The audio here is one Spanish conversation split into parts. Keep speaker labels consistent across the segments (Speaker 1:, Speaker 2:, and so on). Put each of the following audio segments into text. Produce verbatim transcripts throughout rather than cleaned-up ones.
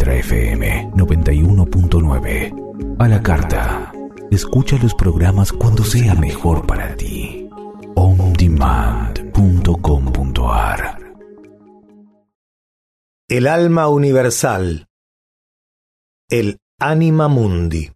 Speaker 1: Ultra F M noventa y uno punto nueve. A la carta. Escucha los programas cuando sea mejor para ti. on demand punto com punto a r.
Speaker 2: El alma universal. El Anima Mundi.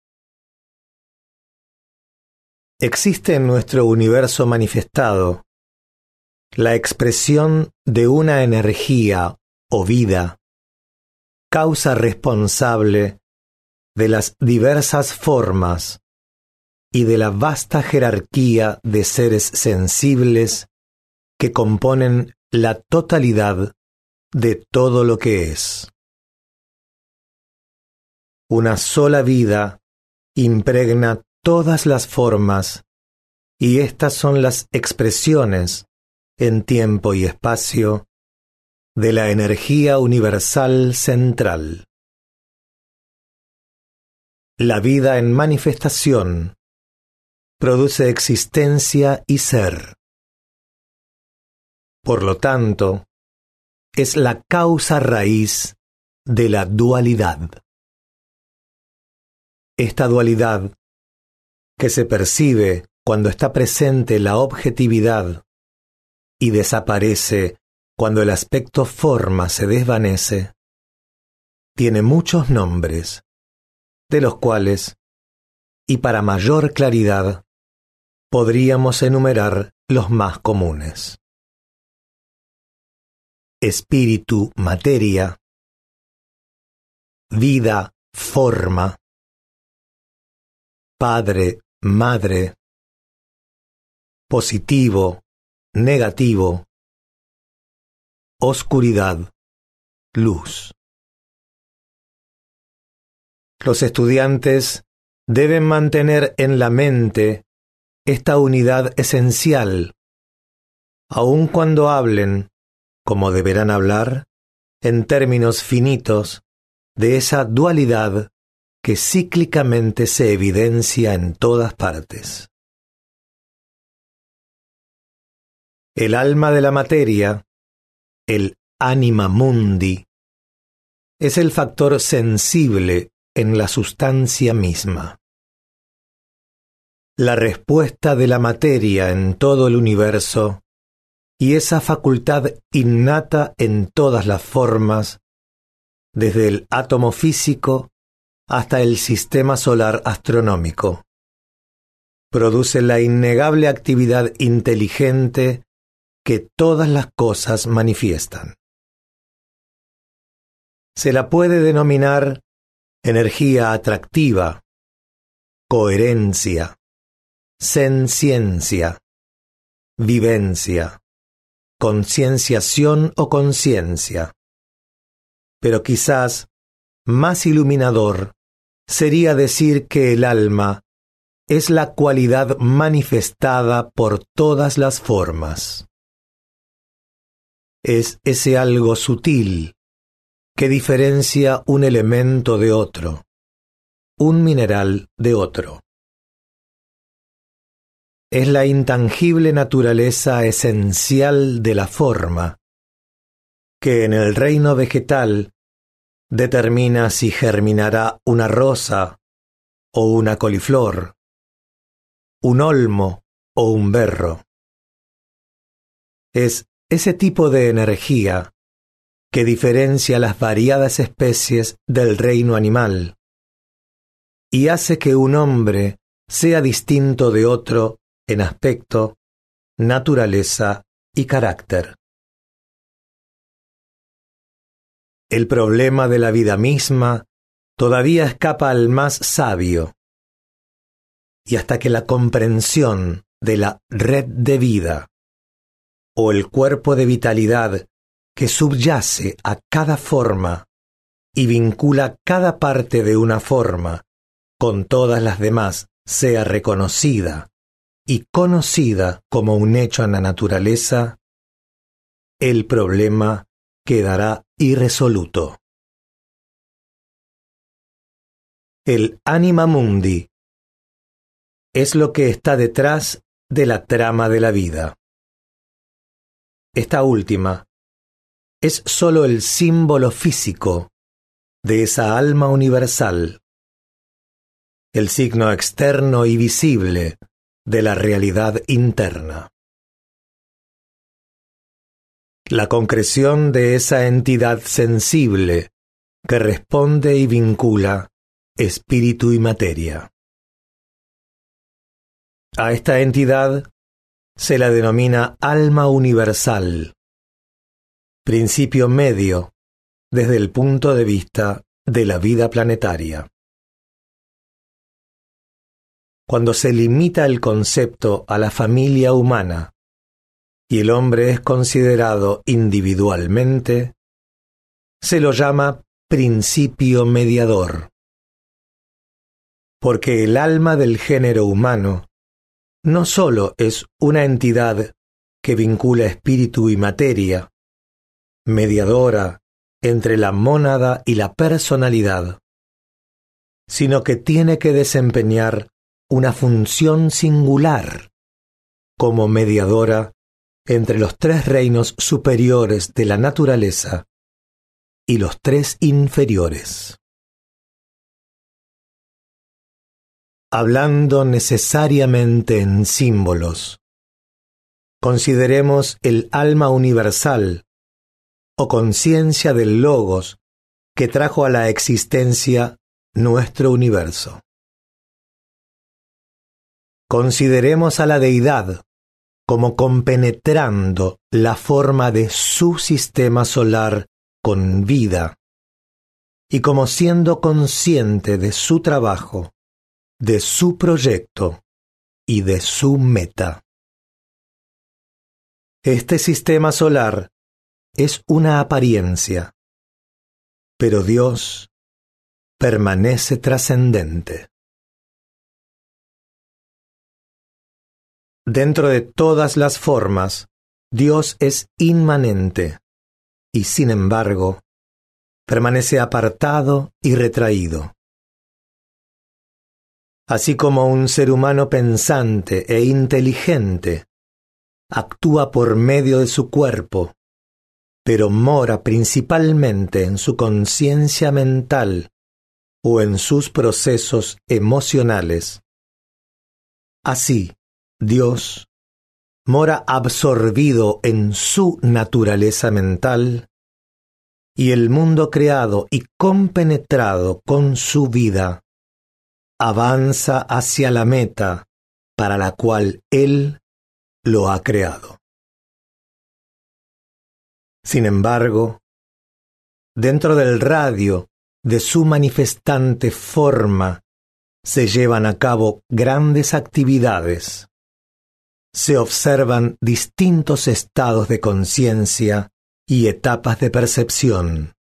Speaker 2: Existe en nuestro universo manifestado la expresión de una energía o vida, causa responsable de las diversas formas y de la vasta jerarquía de seres sensibles que componen la totalidad de todo lo que es. Una sola vida impregna todas las formas, y estas son las expresiones, en tiempo y espacio, de la energía universal central. La vida en manifestación produce existencia y ser. Por lo tanto, es la causa raíz de la dualidad. Esta dualidad, que se percibe cuando está presente la objetividad y desaparece cuando el aspecto forma se desvanece, tiene muchos nombres, de los cuales, y para mayor claridad, podríamos enumerar los más comunes. Espíritu, materia; vida, forma; padre, madre; positivo, negativo; oscuridad, luz. Los estudiantes deben mantener en la mente esta unidad esencial, aun cuando hablen, como deberán hablar, en términos finitos, de esa dualidad que cíclicamente se evidencia en todas partes. El alma de la materia, el Anima Mundi, es el factor sensible en la sustancia misma. La respuesta de la materia en todo el universo y esa facultad innata en todas las formas, desde el átomo físico hasta el sistema solar astronómico, produce la innegable actividad inteligente que todas las cosas manifiestan. Se la puede denominar energía atractiva, coherencia, senciencia, vivencia, concienciación o conciencia. Pero quizás más iluminador sería decir que el alma es la cualidad manifestada por todas las formas. Es ese algo sutil que diferencia un elemento de otro, un mineral de otro. Es la intangible naturaleza esencial de la forma, que en el reino vegetal determina si germinará una rosa o una coliflor, un olmo o un berro. Es ese tipo de energía que diferencia las variadas especies del reino animal y hace que un hombre sea distinto de otro en aspecto, naturaleza y carácter. El problema de la vida misma todavía escapa al más sabio, y hasta que la comprensión de la red de vida o el cuerpo de vitalidad que subyace a cada forma y vincula cada parte de una forma con todas las demás sea reconocida y conocida como un hecho en la naturaleza, el problema quedará irresoluto. El Anima Mundi es lo que está detrás de la trama de la vida. Esta última es sólo el símbolo físico de esa alma universal, el signo externo y visible de la realidad interna. La concreción de esa entidad sensible que responde y vincula espíritu y materia. A esta entidad se la denomina alma universal, principio medio desde el punto de vista de la vida planetaria. Cuando se limita el concepto a la familia humana y el hombre es considerado individualmente, se lo llama principio mediador, porque el alma del género humano no sólo es una entidad que vincula espíritu y materia, mediadora entre la mónada y la personalidad, sino que tiene que desempeñar una función singular como mediadora entre los tres reinos superiores de la naturaleza y los tres inferiores. Hablando necesariamente en símbolos, consideremos el alma universal o conciencia del Logos que trajo a la existencia nuestro universo. Consideremos a la deidad como compenetrando la forma de su sistema solar con vida y como siendo consciente de su trabajo, de su proyecto y de su meta. Este sistema solar es una apariencia, pero Dios permanece trascendente. Dentro de todas las formas, Dios es inmanente y, sin embargo, permanece apartado y retraído. Así como un ser humano pensante e inteligente actúa por medio de su cuerpo, pero mora principalmente en su conciencia mental o en sus procesos emocionales. Así, Dios mora absorbido en su naturaleza mental y el mundo creado y compenetrado con su vida avanza hacia la meta para la cual Él lo ha creado. Sin embargo, dentro del radio de su manifestante forma se llevan a cabo grandes actividades. Se observan distintos estados de conciencia y etapas de percepción.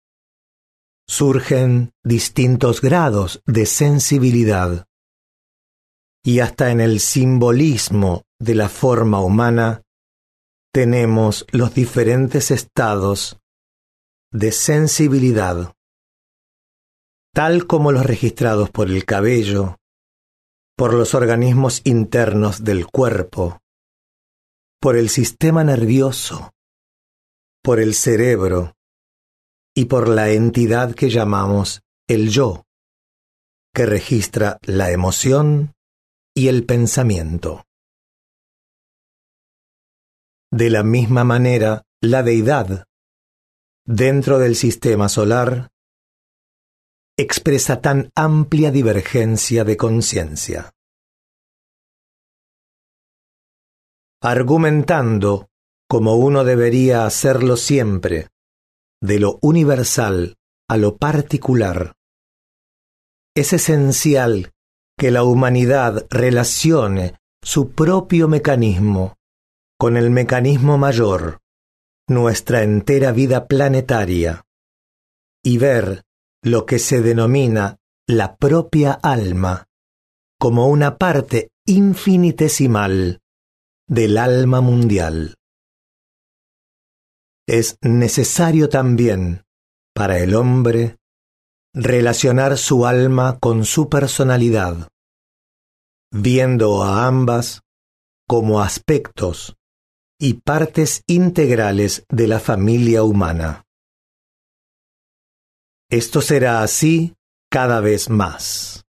Speaker 2: Surgen distintos grados de sensibilidad. Y hasta en el simbolismo de la forma humana tenemos los diferentes estados de sensibilidad, tal como los registrados por el cabello, por los organismos internos del cuerpo, por el sistema nervioso, por el cerebro y por la entidad que llamamos el yo, que registra la emoción y el pensamiento. De la misma manera, la deidad, dentro del sistema solar, expresa tan amplia divergencia de conciencia. Argumentando, como uno debería hacerlo siempre, de lo universal a lo particular, es esencial que la humanidad relacione su propio mecanismo con el mecanismo mayor, nuestra entera vida planetaria, y ver lo que se denomina la propia alma como una parte infinitesimal del alma mundial. Es necesario también, para el hombre, relacionar su alma con su personalidad, viendo a ambas como aspectos y partes integrales de la familia humana. Esto será así cada vez más.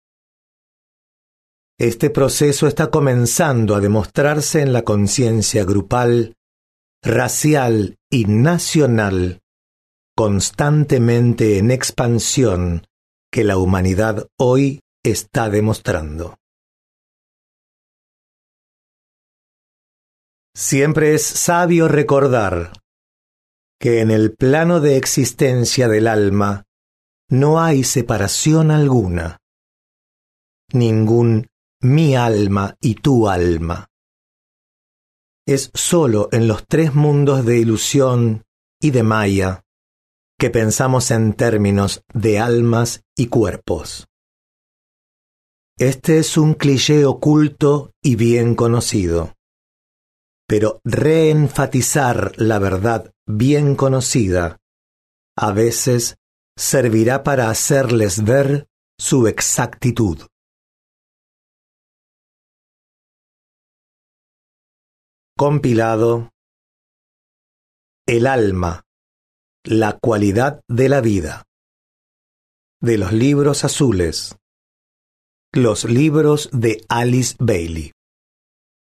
Speaker 2: Este proceso está comenzando a demostrarse en la conciencia grupal, racial y nacional, constantemente en expansión, que la humanidad hoy está demostrando. Siempre es sabio recordar que en el plano de existencia del alma no hay separación alguna, ningún mi alma y tu alma. Es sólo en los tres mundos de ilusión y de maya que pensamos en términos de almas y cuerpos. Este es un cliché oculto y bien conocido, pero reenfatizar la verdad bien conocida a veces servirá para hacerles ver su exactitud. Compilado El alma, la cualidad de la vida. De los libros azules. Los libros de Alice Bailey.